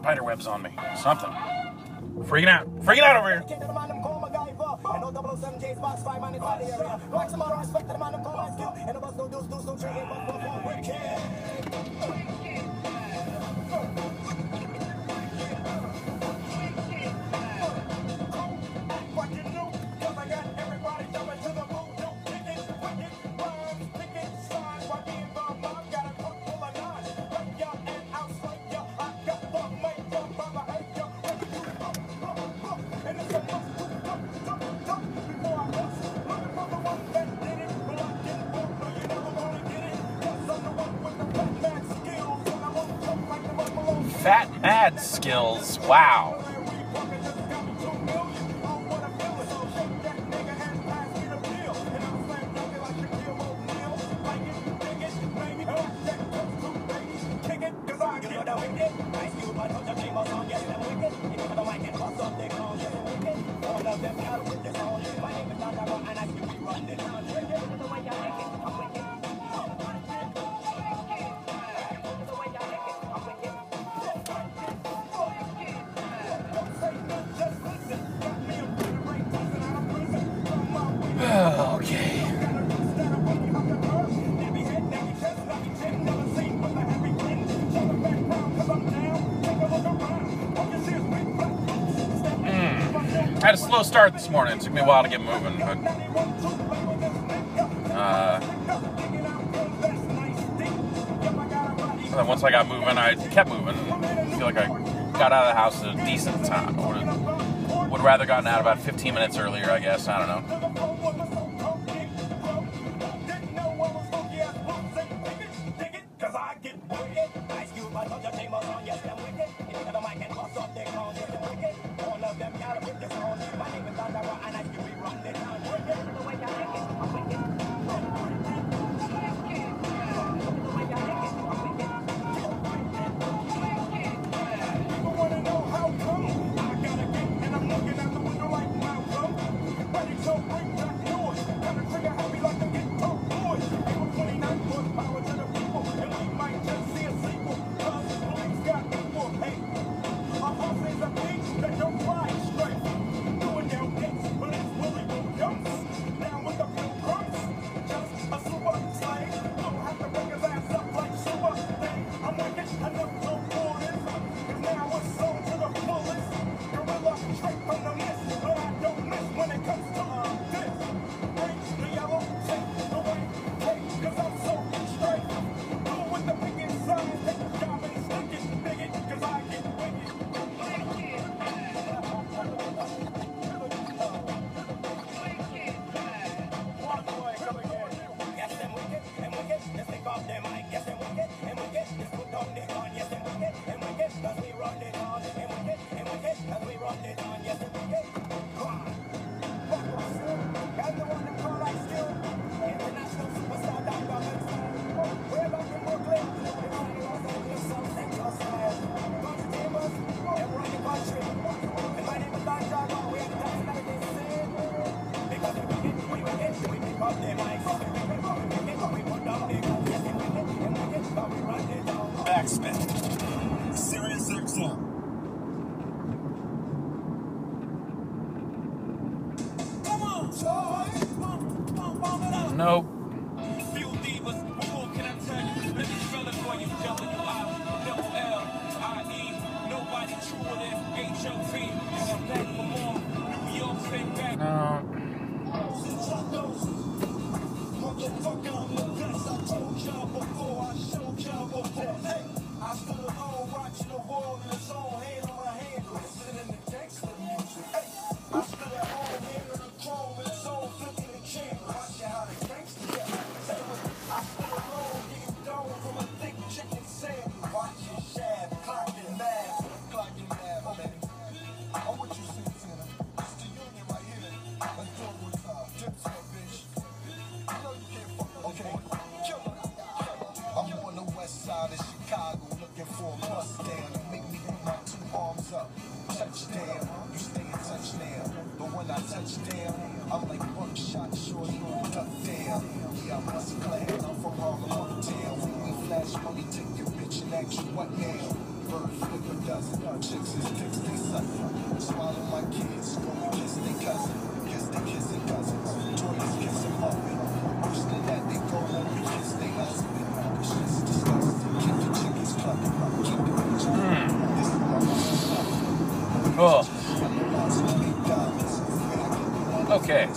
spider webs on me. Something. Freaking out. Freaking out over here. Fat Mad skills. Wow. Okay. I had a slow start this morning. It took me a while to get moving, but then once I got moving, I kept moving. I feel like I got out of the house at a decent time. I would have rather gotten out about 15 minutes earlier, I guess. I don't know. Backspin. Sirius XM. Nope. Okay.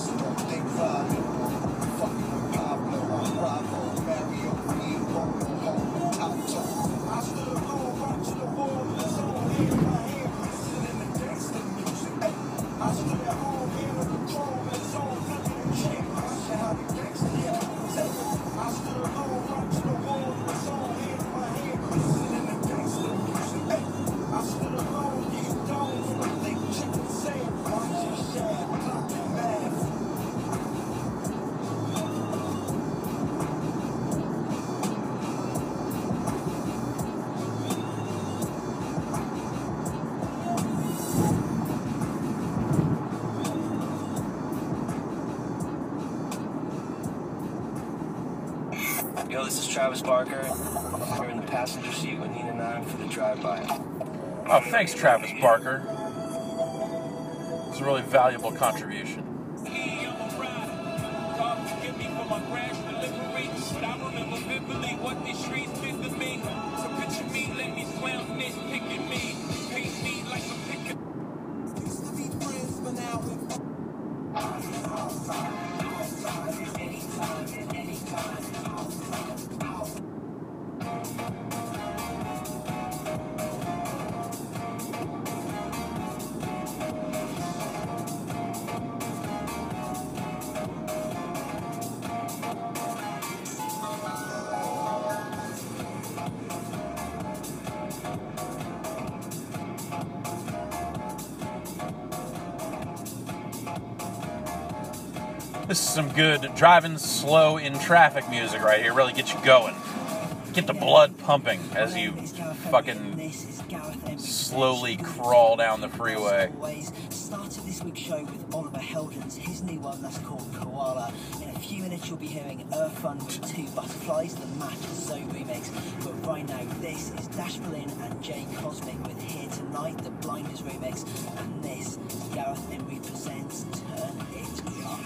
Yo, this is Travis Barker. We're in the passenger seat with Nina Nine for the drive-by. Oh, thanks, Travis Barker. It's a really valuable contribution. This is some good driving slow in traffic music right here. Really get you going. Get the blood pumping as you fucking slowly crawl down the freeway. Started this week's show with Oliver Heldens, his new one that's called Koala. In a few minutes you'll be hearing Earth Fund with Two Butterflies, the Matt Zoe remix. But right now this is Dash Berlin and Jay Cosmic with Here Tonight, the Blinders remix. And this, Gareth Emery presents Turn It Up.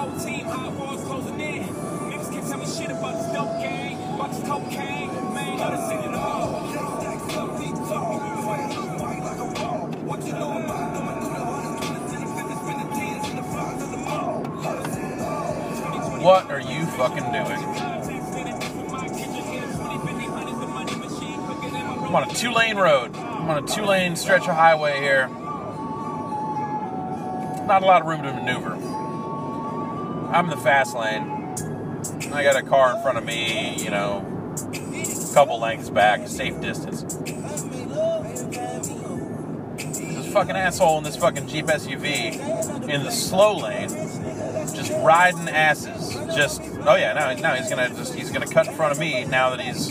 whole team, hot walls closing in. Niggas can't tell me shit about this dope gang, about this cocaine. Man, let us sing it all. What you know about them? What are you fucking doing? I'm on a 2-lane road. I'm on a 2-lane stretch of highway here. Not a lot of room to maneuver. I'm in the fast lane. I got a car in front of me, you know, a couple lengths back, safe distance. This fucking asshole in this fucking Jeep SUV in the slow lane, just riding asses. Just, oh yeah, now he's gonna cut in front of me now that he's,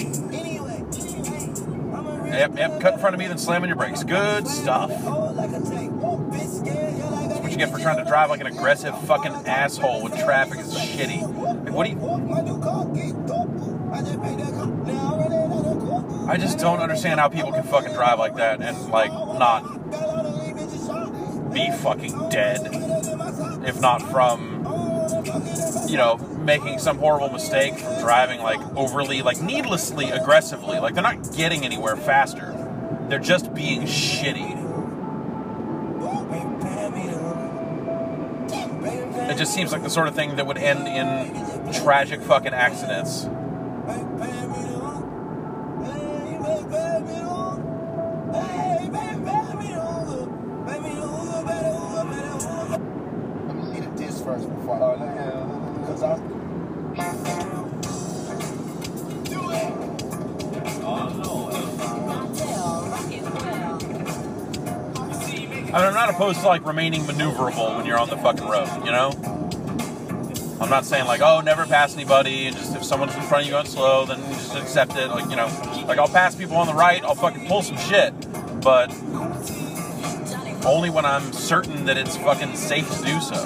yep, cut in front of me, then slamming your brakes. Good stuff. That's what you get for trying to drive like an aggressive fucking asshole when traffic is shitty. Like, what do you... I just don't understand how people can fucking drive like that and, like, not be fucking dead. If not from, you know, making some horrible mistake from driving, like, overly, like, needlessly aggressively. Like, they're not getting anywhere faster. They're just being shitty. It just seems like the sort of thing that would end in tragic fucking accidents. Let me see the disc first before I because I'm not opposed to, like, remaining maneuverable when you're on the fucking road, you know? I'm not saying, like, oh, never pass anybody, and just if someone's in front of you going slow, then just accept it, like, you know? Like, I'll pass people on the right, I'll fucking pull some shit, but only when I'm certain that it's fucking safe to do so.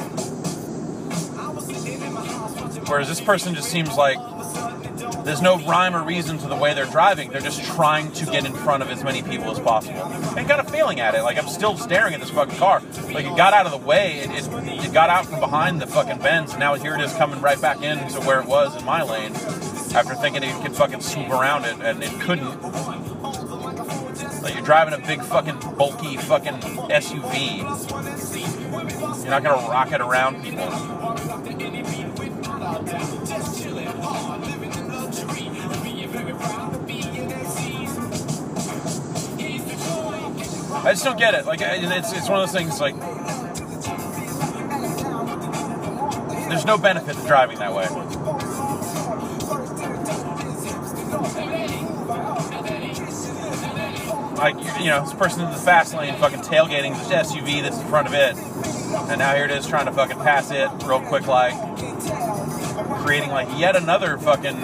Whereas this person just seems like there's no rhyme or reason to the way they're driving. They're just trying to get in front of as many people as possible. And kind of failing at it. Like, I'm still staring at this fucking car. Like, it got out of the way. It got out from behind the fucking Benz. And now here it is coming right back into where it was in my lane. After thinking it could fucking swoop around it. And it couldn't. Like, you're driving a big fucking bulky fucking SUV. You're not going to rocket around people. I just don't get it. Like, it's one of those things, like, there's no benefit to driving that way. Like, you know, this person in the fast lane fucking tailgating this SUV that's in front of it, and now here it is trying to fucking pass it real quick, like, creating, like, yet another fucking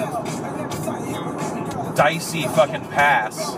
dicey fucking pass.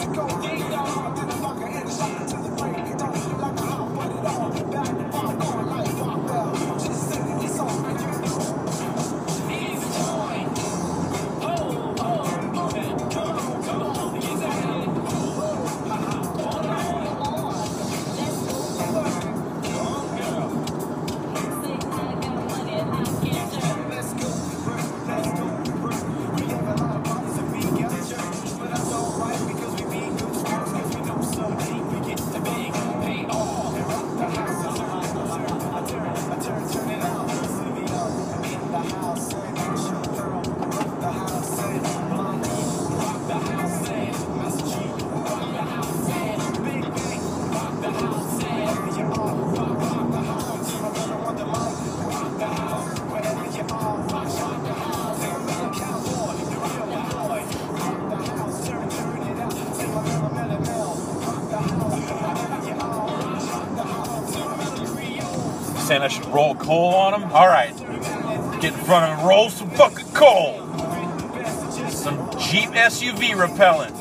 Saying I should roll coal on him? Alright. Get in front of him and roll some fucking coal. Some Jeep SUV repellent.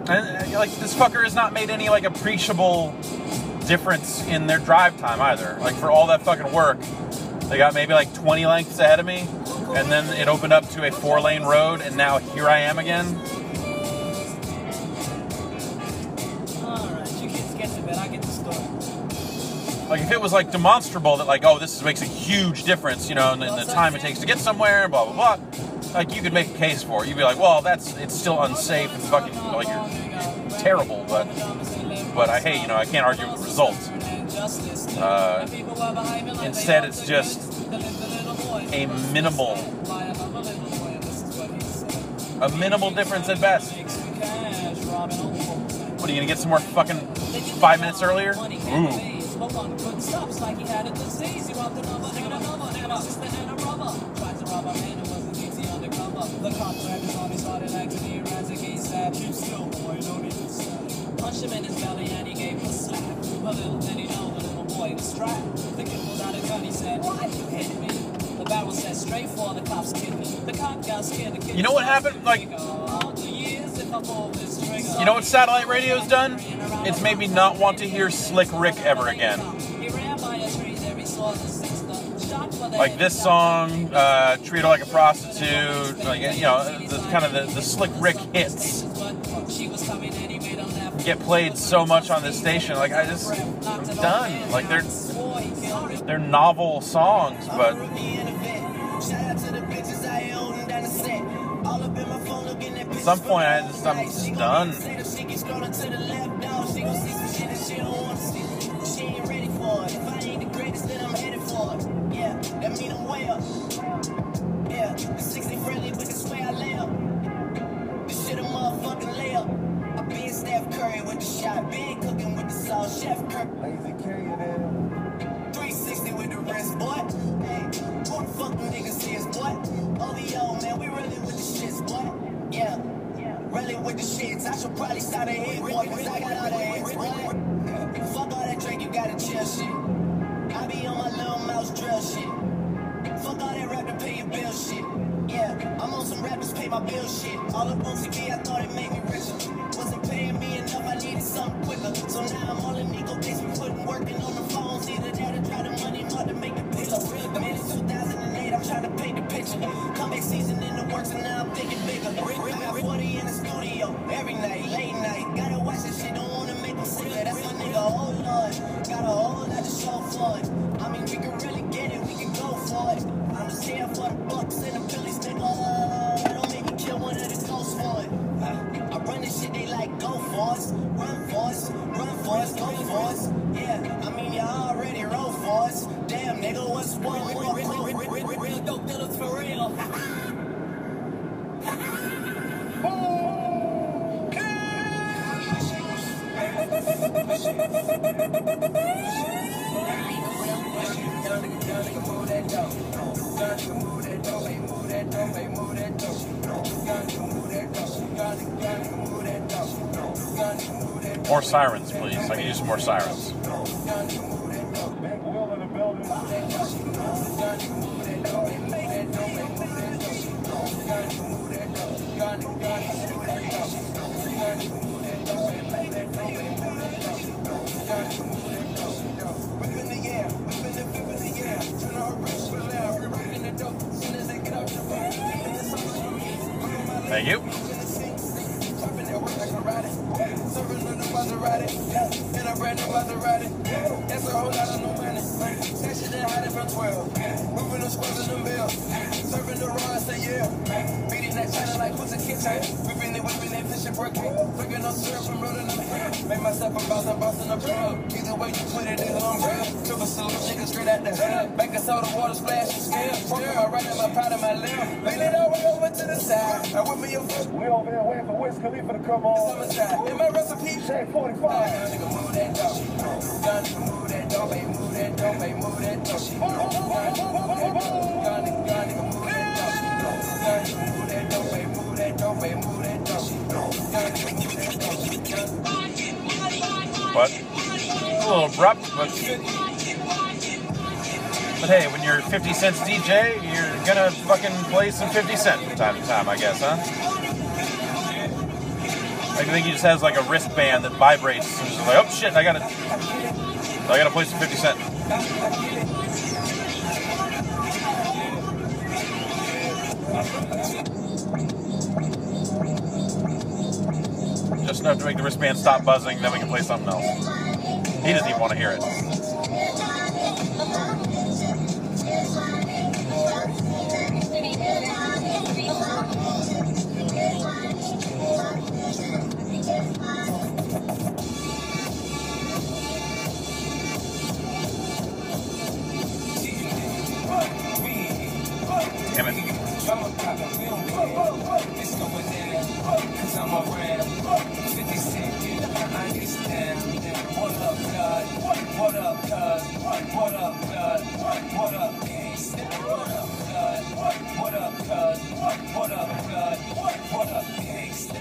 And like this fucker has not made any like appreciable difference in their drive time either. Like for all that fucking work, they got maybe like 20 lengths ahead of me, and then it opened up to a 4-lane road, and now here I am again. Alright, you kids get to bed, I get the story. Like if it was like demonstrable that like, oh, this makes a huge difference, you know, in the time it takes to get somewhere, blah blah blah. Like you could make a case for it. You'd be like, well, it's still unsafe and fucking like you're terrible, but hey, you know, I can't argue with the results. Instead, it's just a minimal difference at best. What are you gonna get some more fucking 5 minutes earlier? Ooh. Punched him in his belly and he gave him a slap. But little did he know the little boy was strapped. The kid pulled out a gun, he said, why you hit me? The barrel said straight for the cops kicked me. The cop got scared, the kid. You know what happened? Like, you know what satellite radio's done? It's made me not want to hear Slick Rick ever again. Like this song, Treat Her Like a Prostitute, like, you know, the kind of the Slick Rick hits get played so much on this station. Like I'm done. Like they're novel songs, but at some point I'm just done. Yeah, that mean I'm way up. Yeah, the 60 friendly, but the way I lay up. This shit a motherfucking layup. I been Steph Curry with the shot, been cooking with the sauce, Chef Curry. Lazy carry it in. 360 with the wrist, boy. Hey, who the fuck them niggas is, boy? OVO, man, we really with the shits, boy. Yeah, really with the shits. I should probably start a hit, boy, cause I got all the hits, boy. Fuck all that drink, you gotta chill shit. I be on my little mouse drill shit. Fuck all that rap to pay your bill shit. Yeah, I'm on some rappers pay my bill shit. All up on TV, I thought it made me richer. Wasn't paying me enough, I needed something quicker. So now I'm all in Nico days, we putting working on the phones. Either that or try the money, not to make the pillow. Man, it's 2008, I'm trying to paint the picture. Comeback season in the works, and now I'm thinking bigger. I got 40 in the studio, every night, late night. Gotta watch this shit, don't wanna make them sicker. That's my nigga, oh Lord. Got a whole lot to show for it. I mean, we can really get it, we can go for it. I'm just here for the bucks and the Phillies, nigga. Don't make me kill one of the ghosts for it. I run this shit, they like, go for us, run for us, run for us, go for us. Yeah, I mean, you already roll for us. Damn, nigga, what's one? Real dope dealers for real. More sirens, please. I can use some more sirens. Big Will in the building. Thank you. And a brand new Maserati. That's a whole lot of no money. Section that hiding from 12. Moving the squares in the mill. Serving the raw, say yeah. Beating that China like pussy kitchen. Whipping it, fishing broken. Flicking up syrup and rolling them hair. Make myself a boss in the club. Either way you put it, it's unreal. Took a salute, nigga straight out the hood. Back and soda, water splash and scale. Working my right and my pride and my left. Lean it all way over to the side. Now with me your foot. We over there waiting for Wiz Khalifa to come on. Summertime. In my recipe, Shake 45. nigga move that dog. Nigga move that dog, baby, move that dog, baby, move that dog. Nigga move that dog, baby, move that dog, baby, move that dog. But a little abrupt, but hey, when you're 50 Cent's DJ, you're gonna fucking play some 50 Cent from time to time, I guess, huh? I think he just has like a wristband that vibrates. And he's like, oh shit, I gotta play some 50 Cent. Just enough to make the wristband stop buzzing, then we can play something else. He doesn't even want to hear it. Damn it. What up, cuz? What up, cuz? What up, gangsta? What up, cuz? What up, cuz? What up, cuz? What up, gangsta?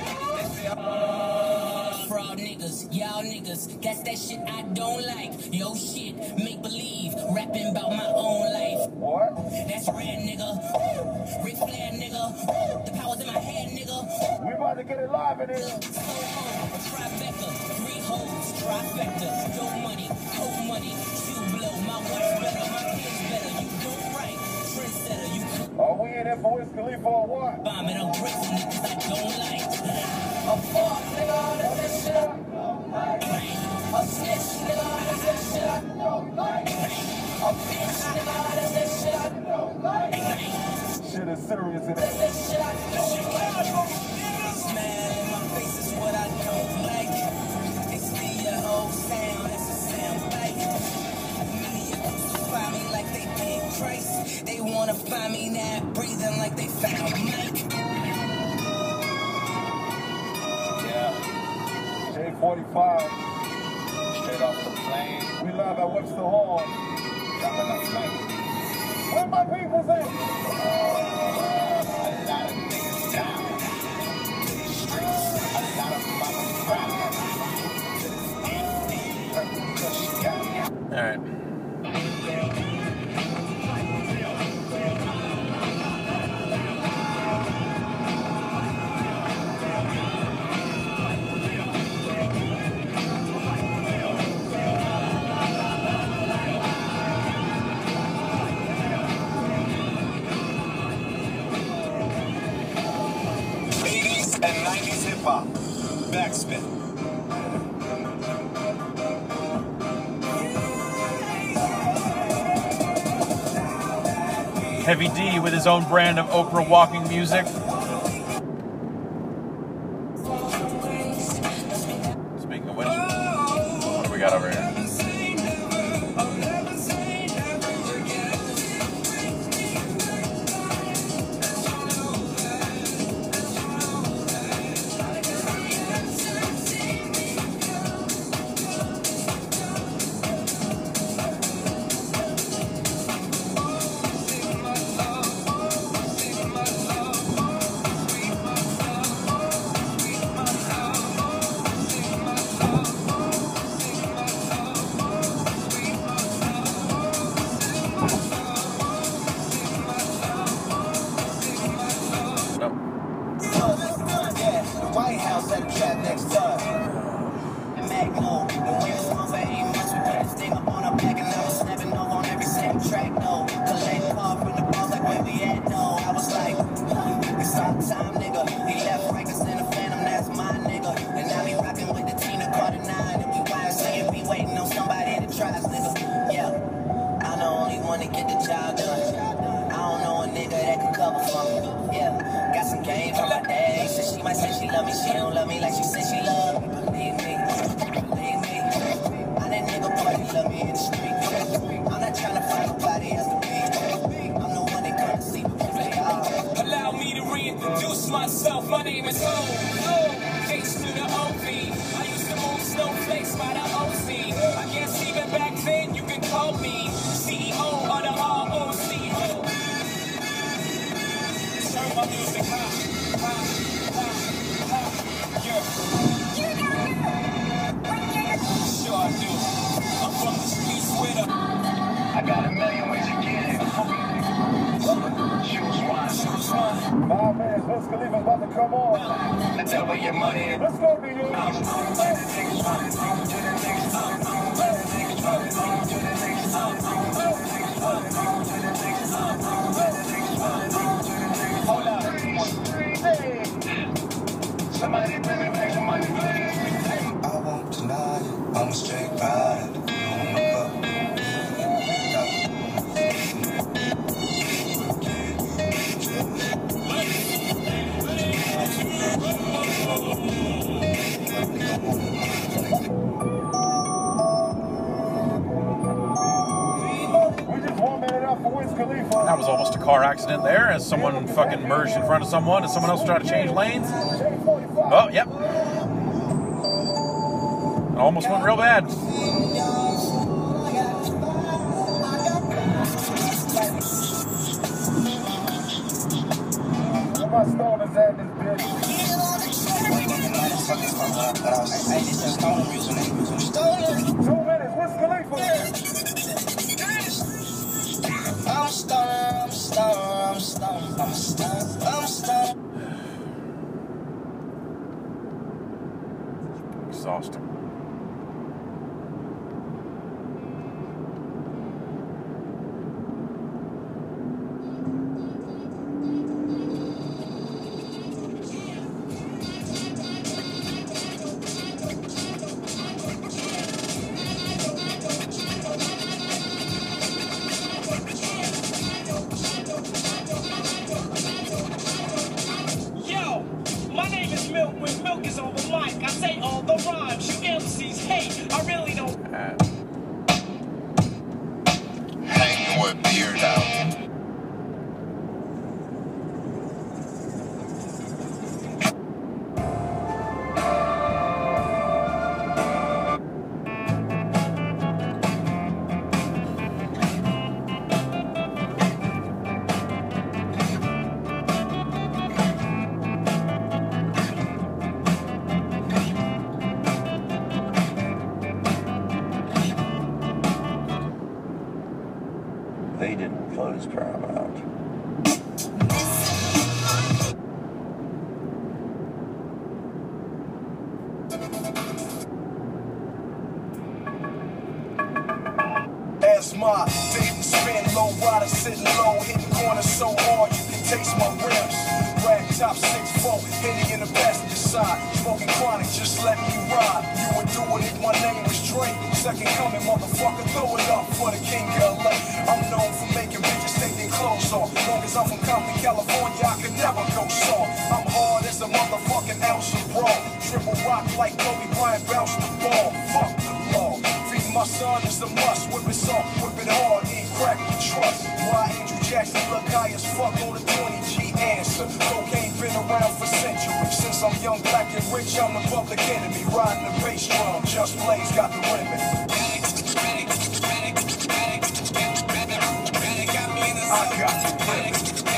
Fraud niggas, y'all niggas, that's that shit I don't like. Yo shit, make believe, rapping about my own life. What? That's red nigga, Ric Flair nigga, the power's in my head nigga. We about to get it live in here. Trifecta, 3 hoes, trifecta, no money, cold money, shoe blow, my watch better, my kids better, you don't right, trendsetter, you Are we in here for Wiz Khalifa or what? bombing, I'm bricks niggas I don't like. A fuck nigga, that's that shit I don't like. A snitch nigga, that's that shit I don't like. A bitch nigga, that's that shit I don't like. Shit is serious in That's it. that shit I don't like. Smile in my face is what I don't like. They steal your whole sound, that's a sound bite. Many of them find me like they paid price. They wanna find me now breathing like they found Mike. Yeah. J45. Straight off the plane. We live at Webster Hall. Dropping a plane. Where my people's at? A lot of niggas down. Streets. A lot of mama crying. All right. And 90s hip hop. Backspin. Heavy D with his own brand of Oprah walking music. Speaking of which, what do we got over here? White House at the trap next door. And Magno, the way it's on for 8 months, we put this thing up on our back and now we're snapping over on every same track, no. Collect car from the balls like where we at, no. I was like, it's our time, nigga. He left Rikers in the Phantom, that's my nigga. And now he rocking with the Tina Carter 9, and we YSA and be waiting on somebody that tries, nigga. Yeah, I'm the only one to get the job done. I don't know a nigga that can cover for me. Yeah, got some game from my dad. He said she might say she love me, she don't love me like she said she love me. Believe me, believe me. I'm that nigga boy, he love me in the street. I'm not trying to find nobody else to be. I'm the one that come to see me play all. Allow me to reintroduce myself. My name is O. H to the OV. I used to move snowflakes by the OC. I guess even back then you can call me CEO of the ROC. Turn my music high, high, high, high. Yeah. double your money. Let's go, New York. Hold up. Somebody bring me back the money, please. I won't deny it. I'm a straight rider. That was almost a car accident there as someone fucking merged in front of someone and someone else tried to change lanes. Oh, yep. Almost went real bad. My stone is at this bitch. 2 minutes, what's Khalifa? I'm stoned. Exhausting. My name is Milk. When milk is on the mic, I say all the rhymes. You MCs hate. I really don't. Hang your beard out. They didn't close Paramount. As my David spin low rider sitting low, hitting corners so hard you can taste my rims. Rag top 6'4", Henny in the passenger side, smoking chronic, just let me ride. You would do it if my name was Drake. Second coming, motherfucker, throw it up for the king of LA. I'm known for making bitches take their clothes off. Long as I'm from Compton, California, I can never go soft. I'm hard as a motherfucking ounce of raw. Triple rock like Kobe Bryant, bounce the ball. Fuck the law. Feeding my son is a must. Whip it soft, whip it hard, ain't crack the trust. Why Andrew Jackson look high as fuck on the 20G answer? Cocaine been around for centuries. Since I'm young, black and rich, I'm the public enemy. Riding the bass drum, Just Blaze got the remedy. I got the remedy.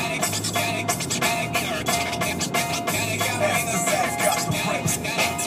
Aftermath got the remedy.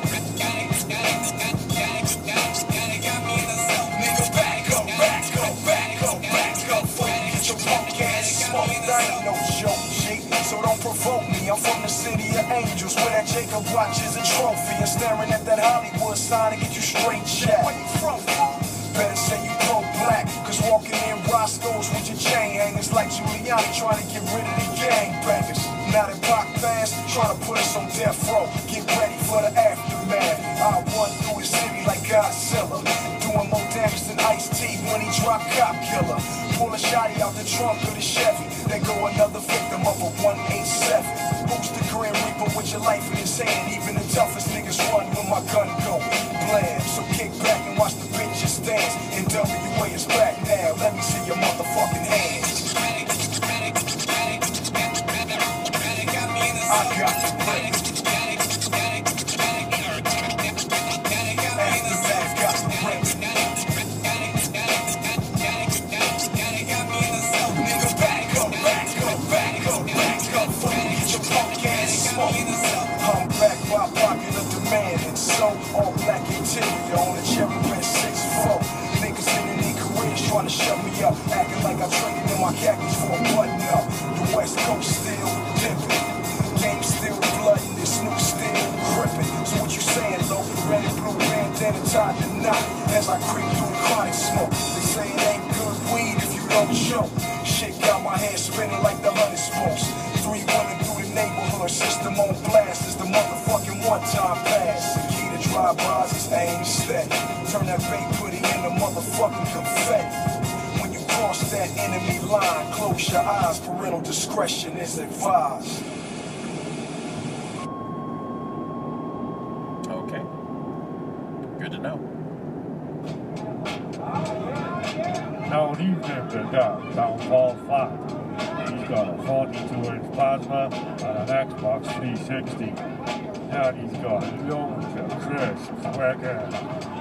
Nigga, back up, back up, back up, back up. Fuck, get your punk ass smoked. That ain't no joke, G. So don't provoke me. I'm from the city of angels, where that Jacob watch is a trophy. And staring at that Hollywood sign to get you straight chat. Where you from, fool? Better say you pro-black, cause walking in Roscoe's with your chain hangers like Giuliani trying to get rid of the gangbangers. Now that Pac passed, trying to put us on death row. Get ready for the aftermath. I run through the city like Godzilla, doing more damage than Ice-T when he dropped Cop Killer. Pull a shotty out the trunk of the Chevy, then go another victim of a 187. Boost the Grim Reaper with your life in his hand. Even the toughest niggas run when my gun go blam. So kick back and watch the bitches dance. NWA is back now, let me see your motherfucking hands. I got the break. Aftermath got the break. Nigga, back up, back up, back up, back up. Fuck, get your punk ass smoked. I'm back by popular demand, and so all black interior on a cherry red 6'4". Niggas in their careers trying to shut me up, acting like I traded in my khakis for a button up. The West Coast still dipping, game still blooding, this Snoop still standing tied to knot as I creep through chronic smoke. They say it ain't good weed if you don't choke. Shit got my head spinning like the honey smokes. 3 running through the neighborhood, system on blast as the motherfucking one-time pass. The key to drive-bys is aim steady. Turn that bait putty into motherfucking confetti. When you cross that enemy line, close your eyes, parental discretion is advised. Okay. Good to know. Now he's in the Downfall 5. He's got a 42-inch plasma and an Xbox 360. And he's got loads of crisp swagger.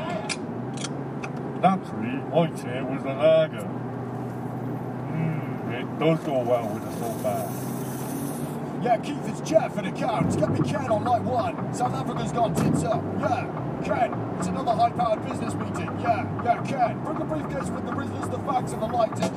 Naturally, I'd say it was the lager. It does go well with the soda. Yeah, Keith, it's Jeff in accounts. Get me Ken on line 1. South Africa's gone tits up. Yeah, Ken, it's another high-powered business meeting. Yeah, Ken, bring the briefcase with the reasons, the facts, and the lighting.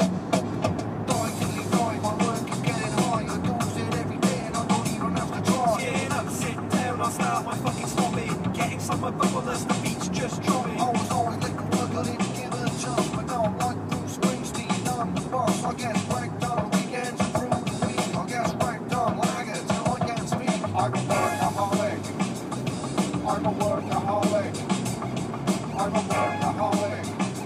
Start my fucking stopping, getting somewhere bubbleless, the beat's just dropping. I was always late to work, I didn't give it a chance, but now I'm like Bruce Springsteen, I'm the boss. I get wrecked on weekends and through the week. I get wrecked on lager till I can't speak. I'm a workaholic. I'm a workaholic. I'm a workaholic.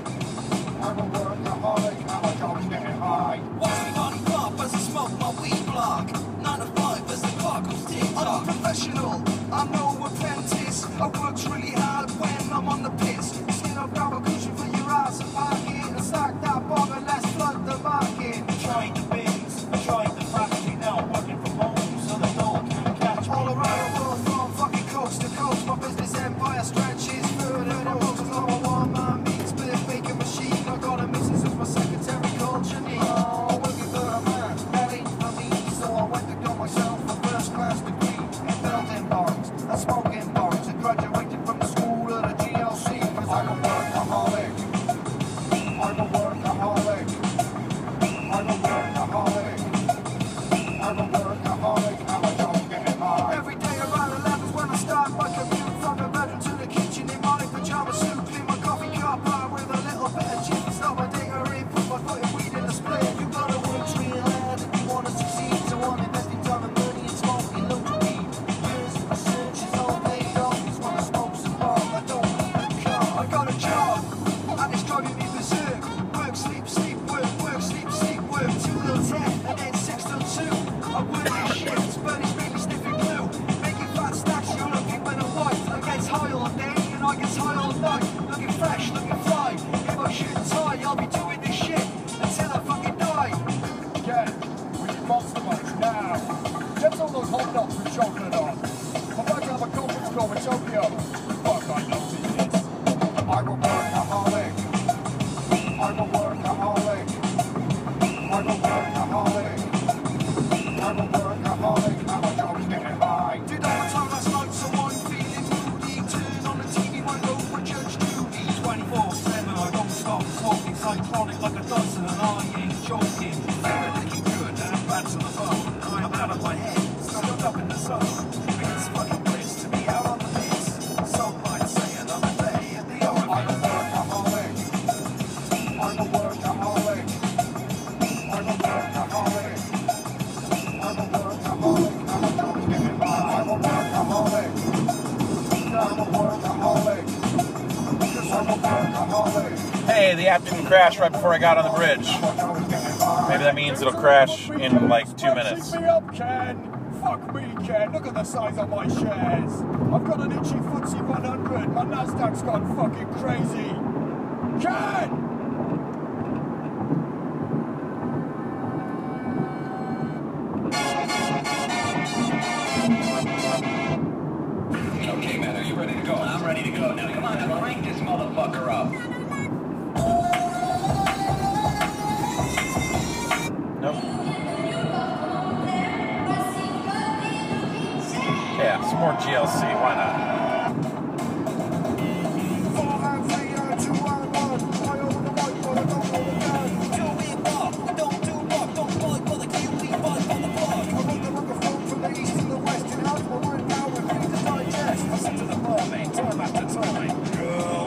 I'm a workaholic. I'm a job getting high. Watch me on club as I smoke my weed block. 9 to 5 as the clock goes tick-tock. I'm a professional. I'm no apprentice. I work really hard when I'm on the piss. Skin up, grab a cushion for your ass and pocket. And stack that bomb and let's flood the market. Trying the bins, trying the factory now. Working from home so the dog can catch me. All around the world from fucking coast to coast. My business empire stretches further than most. I'm a one-man meat, split baking machine. I got a missus as my secretary called Janine. I'm working for a man, that ain't for me. So I went to got myself a first-class degree in building bonds and smoking bonds, and graduated from the school of the GLC. Cause I'm a workaholic. I'm a workaholic. I'm a workaholic. I'm a workaholic. I'm a job getting high. Every day around 11's when I start my commute from the bedroom to the kitchen in my pajama suit. Clean my coffee cup out with a little bit of gin. Stop my data in, put my foot in weed in the split. You gotta work real hard if you wanna succeed. So I'm investing time and money and smoking loads of weed. Years of research is all paid off. Just wanna smoke some bomb. I don't need a car. I got a job and it's driving me berserk. Work, sleep, sleep, work, work, sleep, sleep, work. 2 till 10 and then 6 till 2. I work in shifts, but it's really sniffing glue. Making fat stacks, you're looking when I'm white. I get high all day and I get high all night. Looking fresh, looking fly. If I shoot tie, I'll be doing this shit until I fucking die. Ken, we need monster munch now. Get all those hot dogs with chocolate on. I'm about to have a conference call with Tokyo. Fuck, I love this. I'm a workaholic. I'm a workaholic. I'm a workaholic. I'm a workaholic. I'm a job getting high. Did overtime last night, so I'm feeling moody. Turn on the TV, might go for Judge Judy. 24/7, I don't stop smoking. Cyclonic like a dozen, and I ain't joking. Feeling looking good, and I'm bad to the bone. I'm out of my head, stuck up in the zone. It's fucking bliss to be out on the piss. Some might say another day at the old. I'm a workaholic. I'm a workaholic. I'm a workaholic. I'm a workaholic. I'm a job getting high. I'm a workaholic. I'm a workaholic. I'm a workaholic. Hey, the app didn't crash right before I got on the bridge. Maybe that means it'll crash in like 2 minutes. Pick me up, Ken. Fuck me, Ken. Look at the size of my shares. I've got an itchy FTSE 100. My Nasdaq's gone fucking crazy. Ken! Okay, man, are you ready to go? I'm ready to go. Now, come on, now crank this motherfucker up. Nope. Yeah, some more GLC, why not? Time after time. Girl.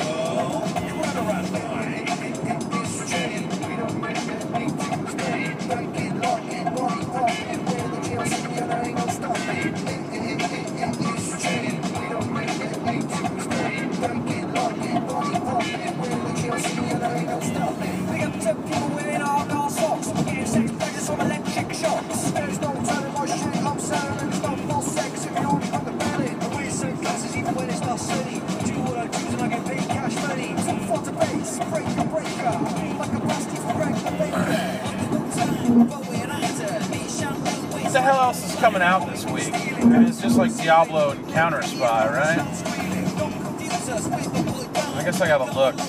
What the hell else is coming out this week? I mean, it's just like Diablo and Counter Spy, right? I guess I gotta look.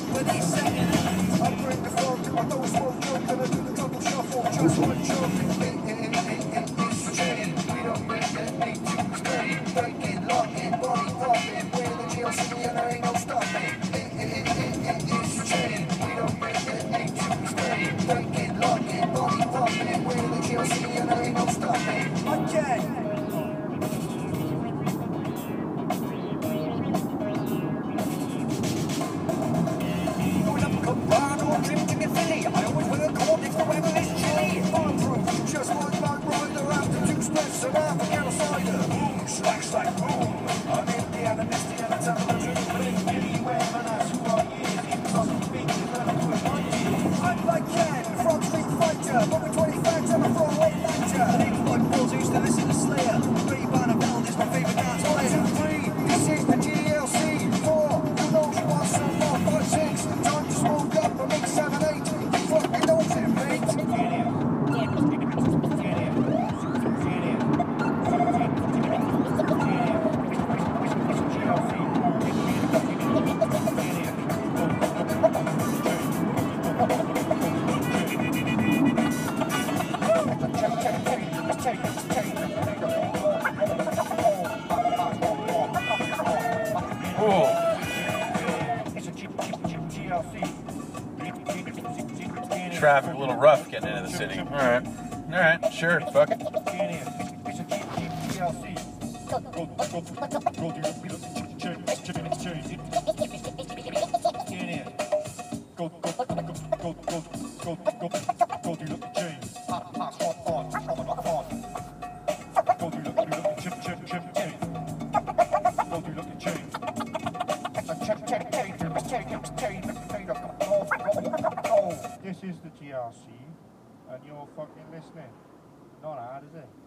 Traffic a little rough getting into the city. Alright, sure, fuck it. This is the GRC, and you're fucking listening. Not hard, is it?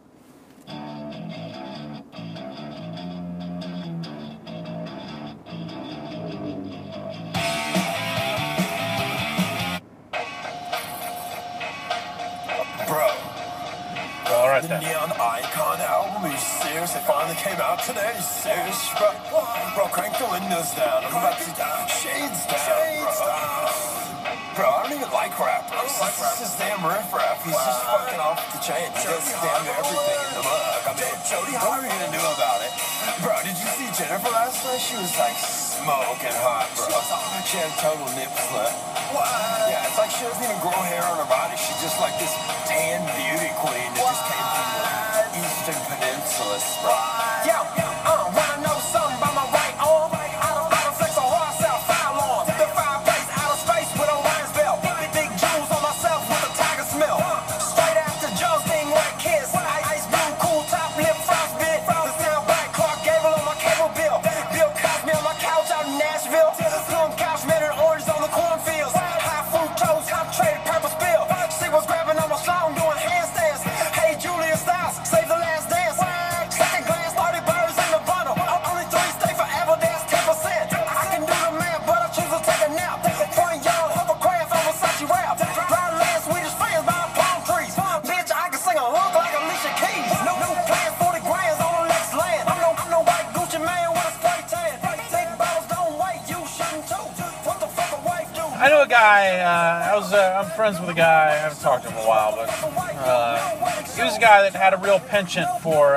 Alright The then. Neon Icon album, are you serious? It finally came out today. Are you serious, bro? Bro, crank the windows down. I'm about to shades down, bro, I don't even like rappers. This is damn riff-raff. He's just fucking off the chain. He does damn everything in the mug. I mean, Jody, what are you gonna do about it? Bro, did you see Jennifer last night? She was like smoking hot, bro. She had a total nip slip. Yeah, it's like she doesn't even grow hair on her body. She's just like this tan beauty queen that just came from the Eastern Peninsula, bro. Yo, wanna know something about my right arm? I don't flex a horse out fire alarm. The fire place out of space with a lion's belt. Big jewels on myself with a tiger smell. Straight after Joe's thing like Kiss. Ice blue, cool top lip, frostbit. The sound black, Clark Gable on my cable bill. Bill Cosby on my couch out in Nashville. Plum couch, men and oranges on the cornfields. High fructose, concentrated purple spill. She was grabbing on my song, doing handstands. Hey, Julia Stiles, save the last dance. Second glance, 30 birds in the bundle. Only 3 stay forever, that's 10%. I can do the math, but I choose to take a nap. 20 young hovercraft on Versace rap. Dry land, Swedish fans by palm trees. Bitch, I can sing a hook like Alicia Keys. No plans, 40 grands on the next land. I'm no white Gucci man with a spray tan. Big bottles don't wait, you shouldn't too. What the fuck a wife do? I know a guy, I'm friends with a guy, I haven't talked to him in a while, but he was a guy that had a real penchant for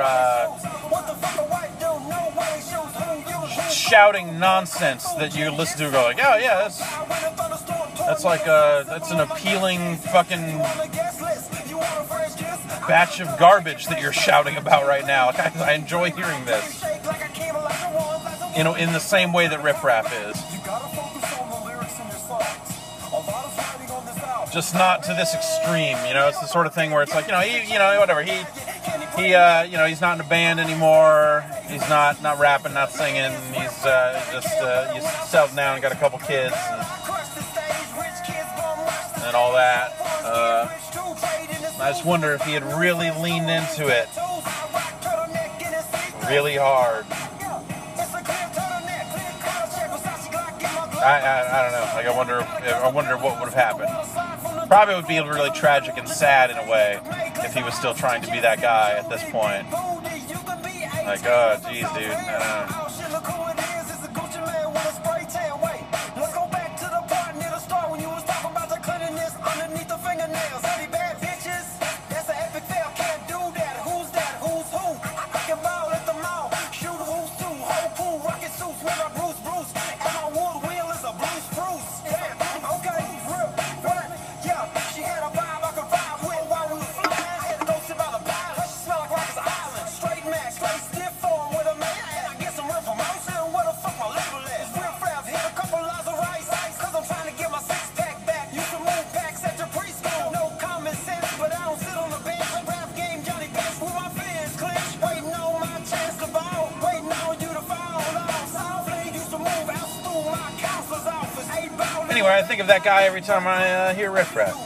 shouting nonsense that you listen to and go like, oh yeah, that's an appealing fucking batch of garbage that you're shouting about right now. Like, I enjoy hearing this. You know, in the same way that Riff Raff is. Just not to this extreme, you know. It's the sort of thing where it's like, whatever. He's not in a band anymore. He's not rapping, not singing. He's just settled down and got a couple kids and all that. I just wonder if he had really leaned into it really hard. I don't know. Like, I wonder what would have happened. Probably would be really tragic and sad in a way if he was still trying to be that guy at this point. Like, oh, geez, dude. Anyway, I think of that guy every time I hear Riff Raff.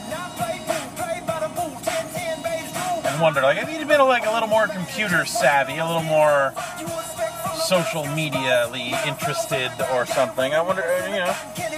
And wonder, like, I need to be like a little more computer savvy, a little more social media-ly interested or something. I wonder, you know.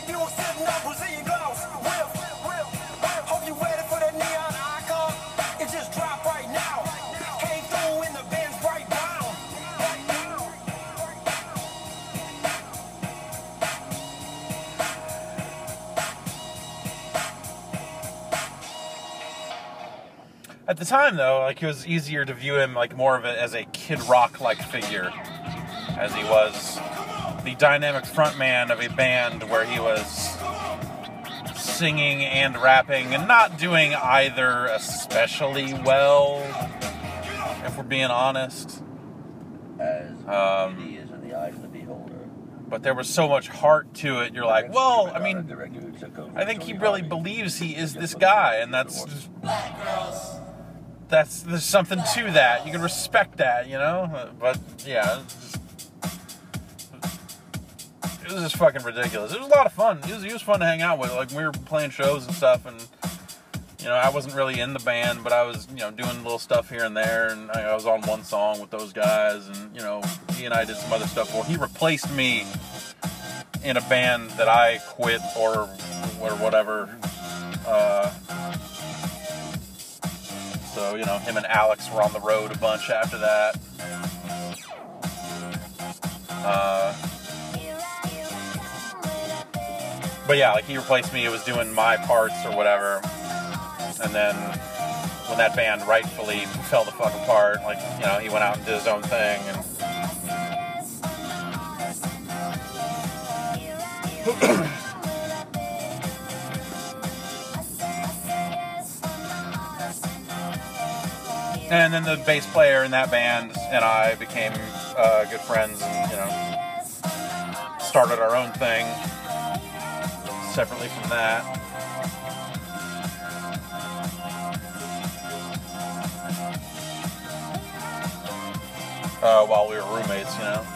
At the time, though, like, it was easier to view him like more of it as a Kid Rock-like figure, as he was the dynamic frontman of a band where he was singing and rapping and not doing either especially well, if we're being honest. As beauty is in the eyes of the beholder. But there was so much heart to it. You're like, well, I mean, I think he really believes he is this guy, and that's just, there's something to that. You can respect that, you know? But, yeah, it was just fucking ridiculous. It was a lot of fun. He was fun to hang out with. Like, we were playing shows and stuff, and, you know, I wasn't really in the band, but I was, you know, doing little stuff here and there, and I was on one song with those guys, and, you know, he and I did some other stuff. Well, he replaced me in a band that I quit or whatever. So, you know, him and Alex were on the road a bunch after that. But yeah, like, he replaced me. It was doing my parts or whatever. And then when that band rightfully fell the fuck apart, like, you know, he went out and did his own thing. And then the bass player in that band and I became good friends and, you know, started our own thing separately from that. While we were roommates, you know.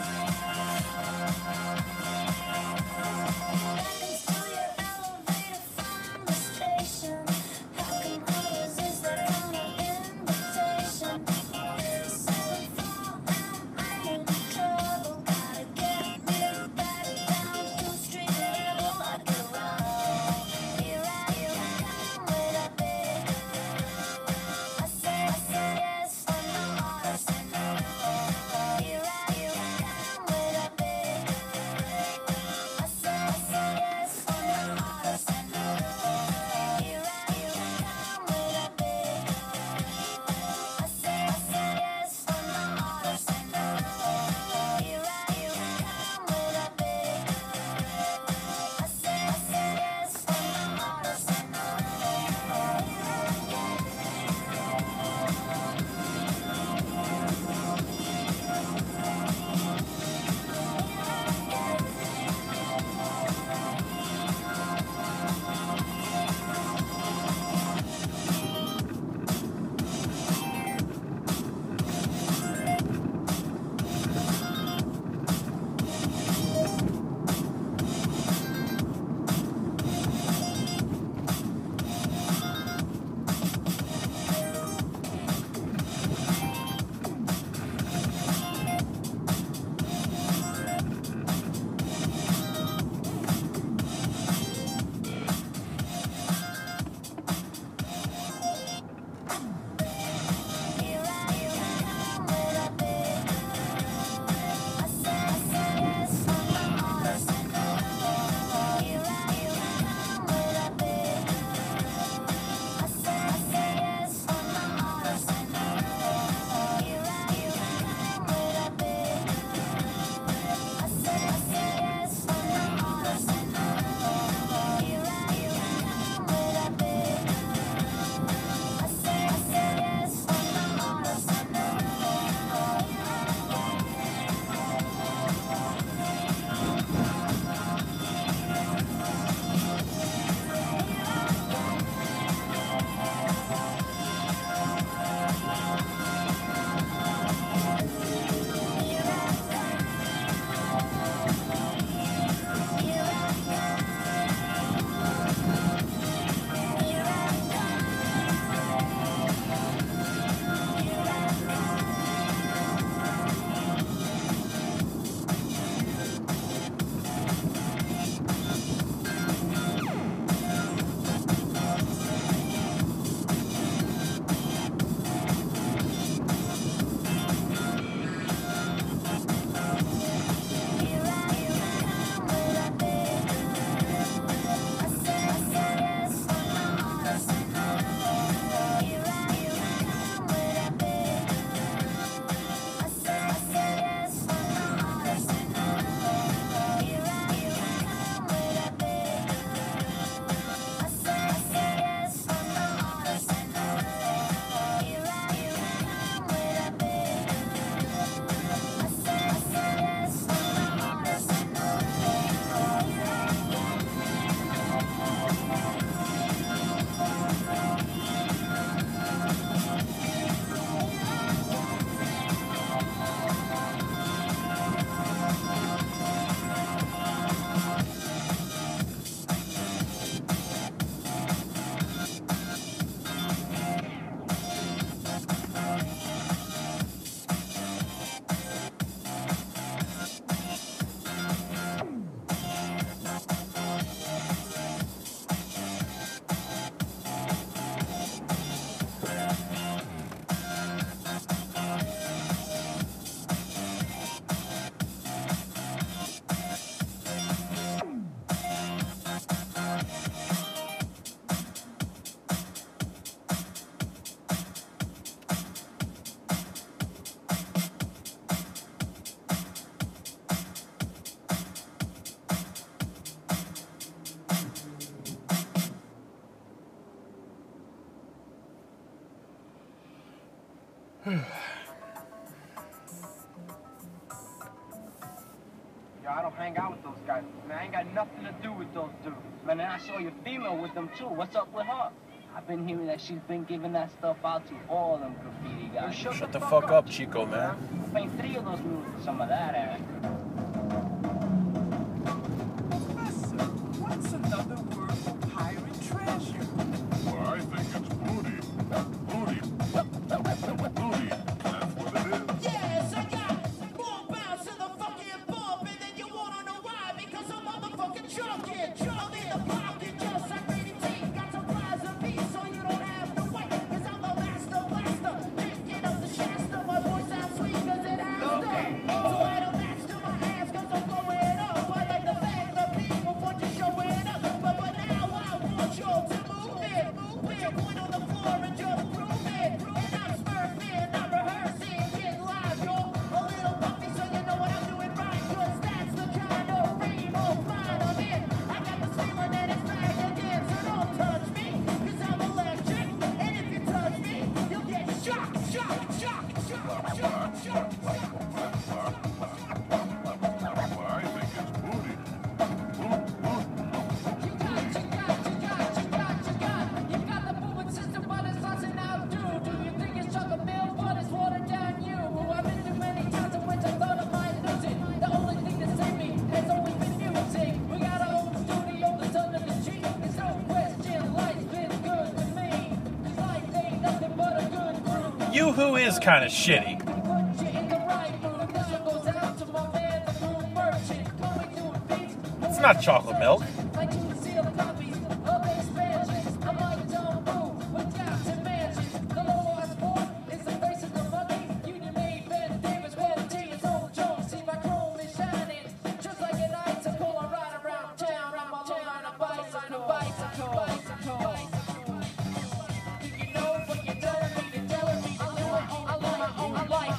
Yo, I don't hang out with those guys. Man, I ain't got nothing to do with those dudes. Man, and I saw your female with them, too. What's up with her? I've been hearing that she's been giving that stuff out to all them graffiti guys. Yo, shut the fuck up, Chico, man. You paint 3 of those mules for some of that, Eric. Professor, what's another word for pirate treasure? Well, I think it's booty. Booty. Booty. That's what it is. Yes, I got more bounce in the fucking bump, and then you wanna know why? Because I'm motherfucking drunken. Drunk in the pocket, just like Brady T. Got to rise a piece so you don't have to wait. Cause I'm the master blaster. Picking up the Shasta. My voice sounds sweet cause it has to. So I don't match to my ass cause I'm blowing up. I like the fact that people want you showing up. But now I want you to move it. Put your point on the floor and just prove it. And I'm smurfing, not rehearsing, getting live, yo. A little puffy so you know what I'm doing right. Cause that's the kind of frame of mind I'm in. I got this feeling that it's back again. So don't touch me, cause I'm electric. And if you touch me, you'll get shocked, shocked, shocked, shocked, shocked, shocked, shocked. Well, I think it's booty. You got the movement system, but it's lots and outdo. Do you think it's chocolate milk, but it's watered down you? I've been through many times in which I thought I might lose it. The only thing that saved me has always been music. We got our own studio that's under the G. There's no question, life's been good to me. 'Cause life ain't nothing but a good groove. Yoo-hoo is kind of shitty. Put you in the right mood. This one goes out to my man, the moon merchant. Coming doing beats. It's not chocolate milk. Like two sealed copies of expansions. I'm like John Boo with yachts and mansions. The low I sport is the face of the monkey. Union made Ben Davis, well, T is old Jones. See my chrome is shining. Just like an icicle, I ride around town. I'm all on a bicycle, bicycle, bicycle. Do you know what you're telling me? You're telling me I live my own life.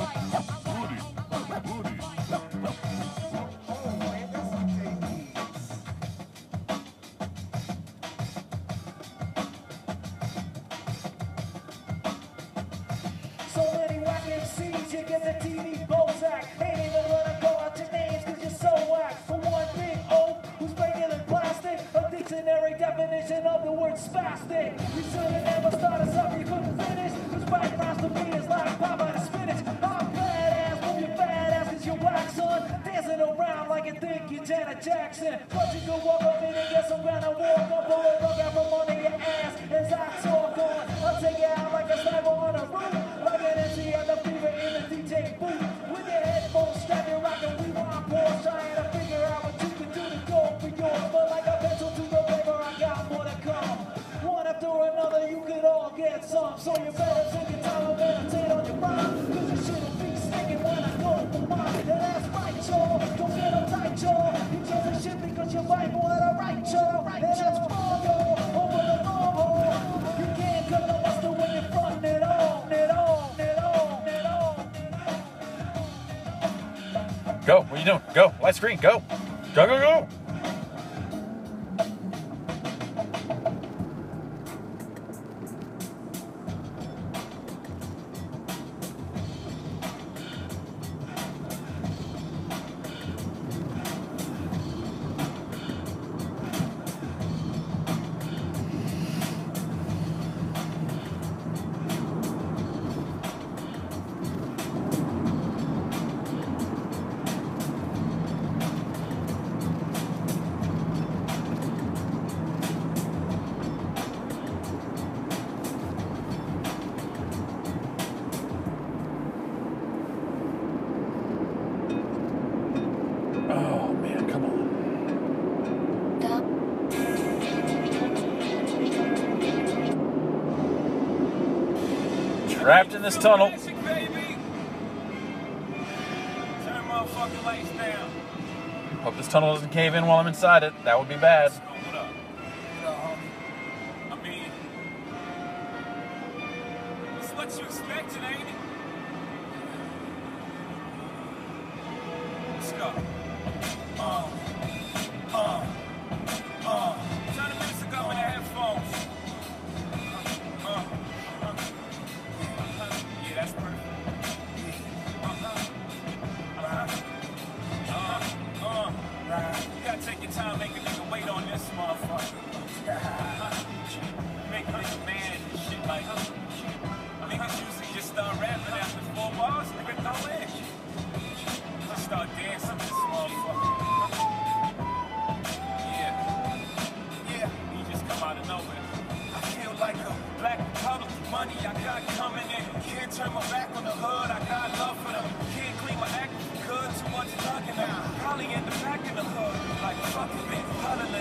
So many whack MCs, you get the TV Bozak. Ain't even gonna go out your names cause you're so whack. For one big O, who's bigger than plastic. A dictionary definition of the word spastic. You should have never started something you couldn't finish. Cause backgrounds to me is like Papa and spinach. I'm badass, move your fat ass cause you're whack, son. Dancing around like you think you're Janet Jackson. But you can walk up in and get some ground and walk up. Pull a rug out from under your ass as I talk on. I'll take you out like a sniper on a roof. Like an MC at the fever in the DJ booth. With your headphones strapped and rockin', we want pause. Trying to figure out what you can do to go for yours. But like a pencil to the paper, I got more to come. One after another, you could all get some. So you better take your time and meditate on your rhyme. Cause the shit'll be sticking when I go for mine. And that's right, y'all. Don't get uptight, y'all. You chose the shit because you might want to write, y'all. And that's wrong, y'all. Over the long haul. You can't cut the mustard when you're frontin' it all. Go. What are you doing? Go. Light screen. Go. Go, go, go. Trapped in this tunnel. Turn motherfucking lights down. Hope this tunnel doesn't cave in while I'm inside it. That would be bad. What up? What up, homie? I mean, it's what you expected, ain't it? Let's go. Turn the music up in the headphones. Yeah, that's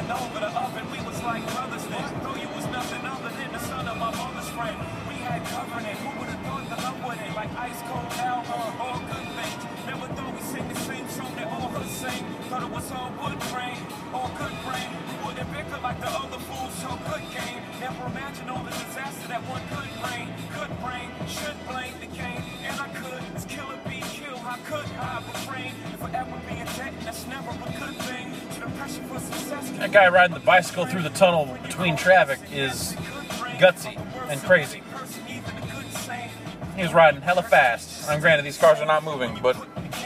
Bending over the oven, we was like brothers then. Though you was nothing other than the son of my mother's friend. We had covenant, who would have thought the love with it? Like ice cold album, all good things. Never thought we sing the same song that all her sing. Thought it was all wood brain, all good brain. We wouldn't bicker like the other fools, so good game. Never imagined all the disaster that one could bring. Could bring, should blame the game. And I could, it's kill or be killed. How could I refrain? Forever be a debt, that's never a good thing. To the pressure for success. That guy riding the bicycle through the tunnel between traffic is gutsy and crazy. He was riding hella fast. I'm granted these cars are not moving, but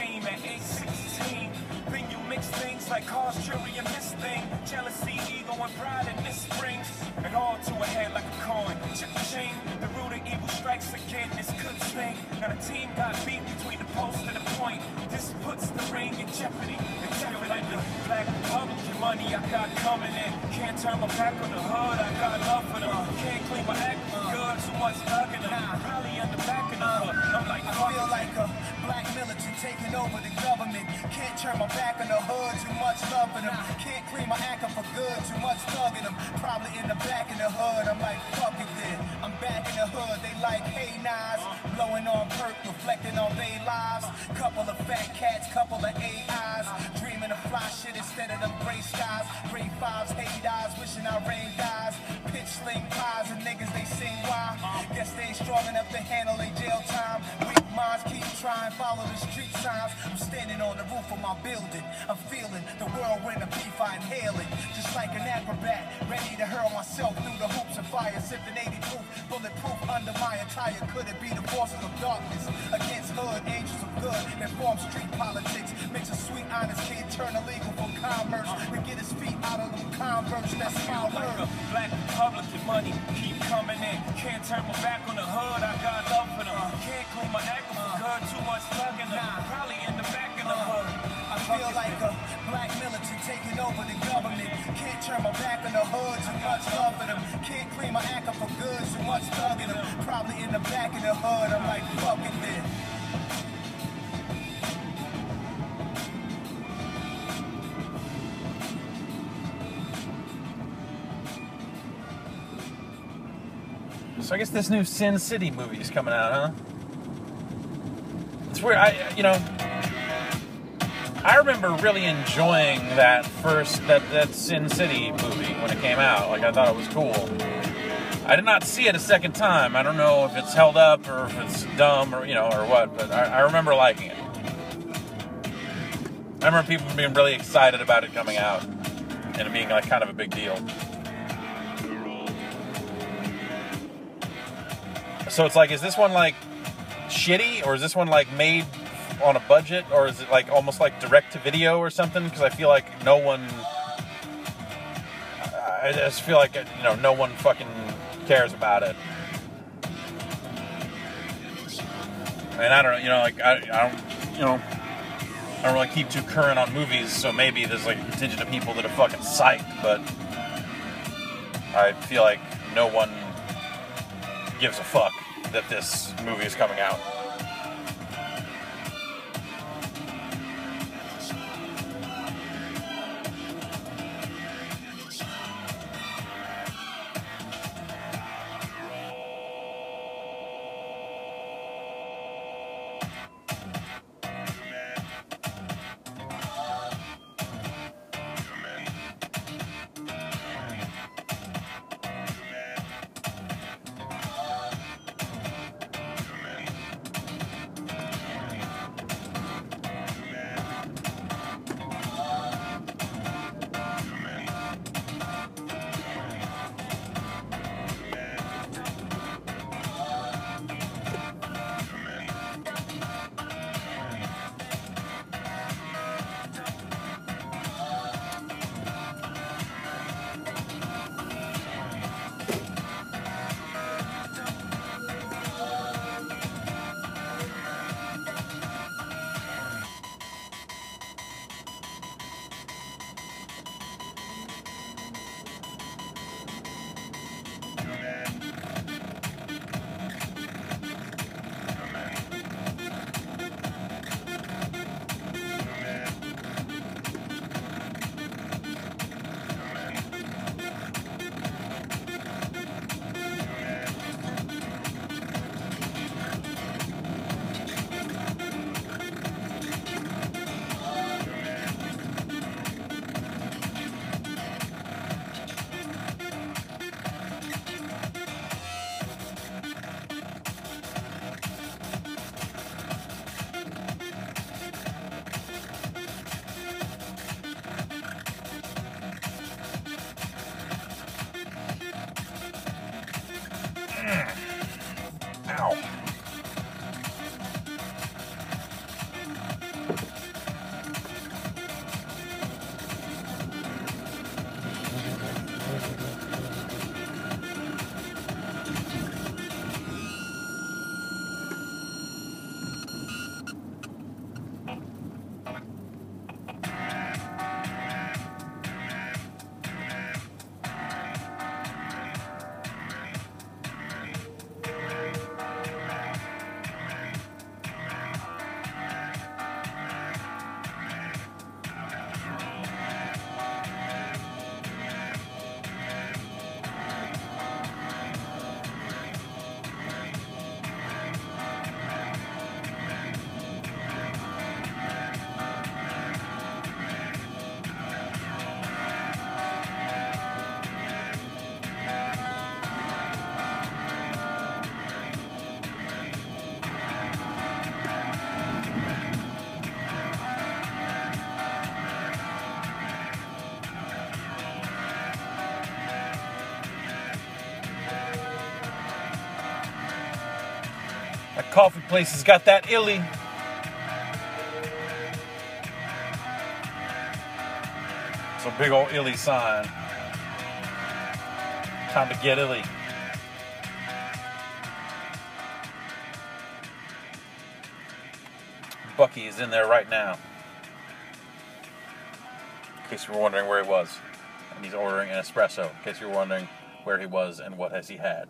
like cars, jury, and this thing. Jealousy, ego, and pride, and this springs. And all to a head like a coin. Ching, the root of evil strikes again. This could sting. Now the team got beat between the post and the point. This puts the ring in jeopardy. And jeopardy like the black Republican money I got coming in. Can't turn my back on the hood. I got love for them. Can't clean my act good. Too much thugging them. Rally on the back of the hood. I'm like, I feel like a black militant taking over the government. Can't turn my back on the hood. Too much love for them. Can't clean my act up for good. Too much thugging them. Probably in the back of the hood. I'm like, fuck it then. I'm back in the hood. They like, hey, Nas. Blowing on perk, reflecting on their lives. Couple of fat cats, couple of AIs. Dreaming of fly shit instead of them gray skies. Gray fives, hate eyes, wishing our rain dies. Pitch sling pies and niggas, they sing why. Guess they ain't strong enough to handle their jail time. Weak minds keep trying, follow the street signs. I'm standing on the roof of my building. I'm feeling the whirlwind of beef, I inhale it. Just like an acrobat, ready to hurl myself through the hoops of fire. Sipping 80 proof, bulletproof under my attire. Could it be the forces of darkness against hood angels of good that form street politics? Makes a sweet, honest kid turn illegal for commerce. To get his feet out of them Converse, that's my like word. a black Republican money keep coming in. Can't turn my back on the hood. I got love for them. Can't clean my act for good. Too much thugging them. Probably in the back of the hood. I feel like a black militant taking over the government. Can't turn my back on the hood. Too much love for them. Can't clean my act up for good. Too much thugging them. Probably in the back of the hood. I'm like, fuck it then. so I guess this new Sin City movie is coming out, huh? It's weird. I remember really enjoying that Sin City movie when it came out. Like, I thought it was cool. I did not see it a second time. I don't know if it's held up or if it's dumb or or what, but I remember liking it. I remember people being really excited about it coming out and it being like kind of a big deal. So it's like, is this one like shitty, or is this one like made on a budget, or is it like almost like direct to video or something? Because I feel like I just feel like no one fucking cares about it. And I don't know, I don't really keep too current on movies, so maybe there's like a contingent of people that are fucking psyched, but I feel like no one gives a fuck that this movie is coming out. Coffee place has got that illy. It's a big old illy sign. Time to get illy. Bucky is in there right now. In case you were wondering where he was. And he's ordering an espresso. In case you were wondering where he was and what has he had.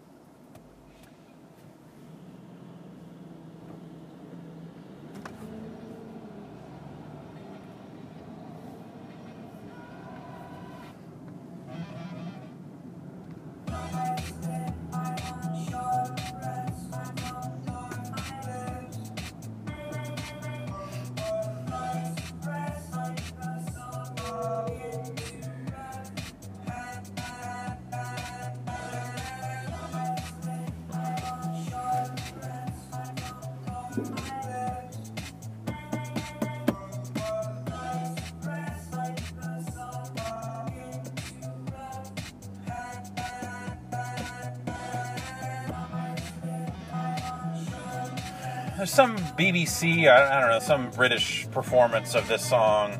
There's some BBC, I don't know, some British performance of this song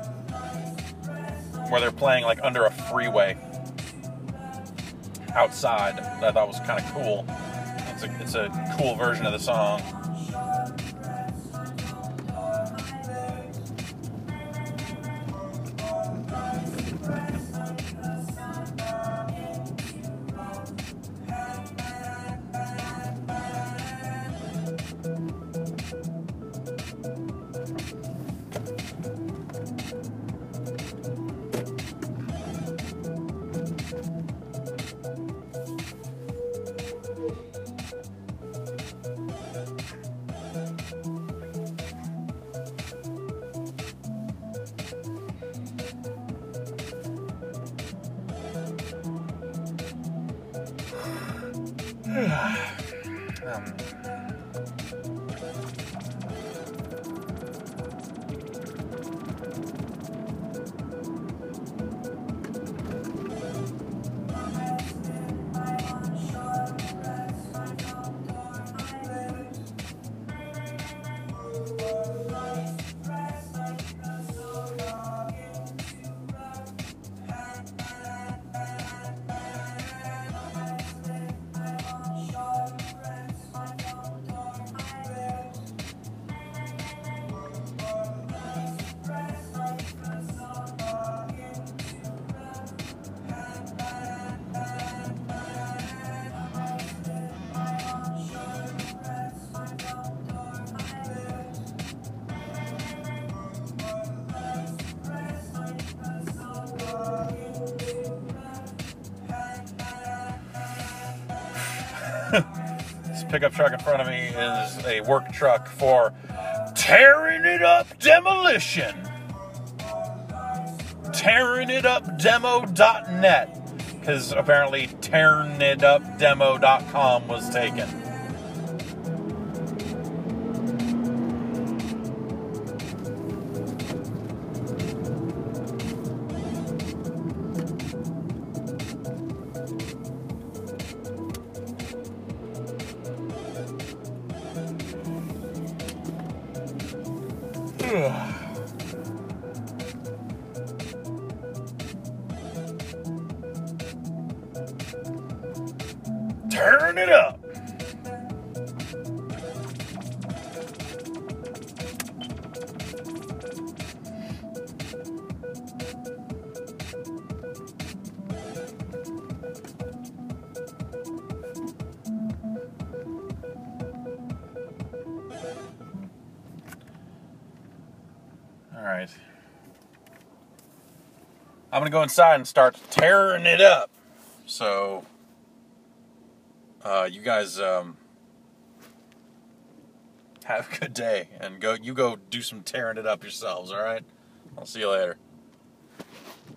where they're playing like under a freeway outside that I thought was kind of cool. It's a cool version of the song. This pickup truck in front of me is a work truck for Tearing It Up Demolition. TearingItUpDemo.net, because apparently TearingItUpDemo.com was taken. Turn it up. All right. I'm going to go inside and start tearing it up. So, you guys have a good day, and go do some tearing it up yourselves, all right? I'll see you later.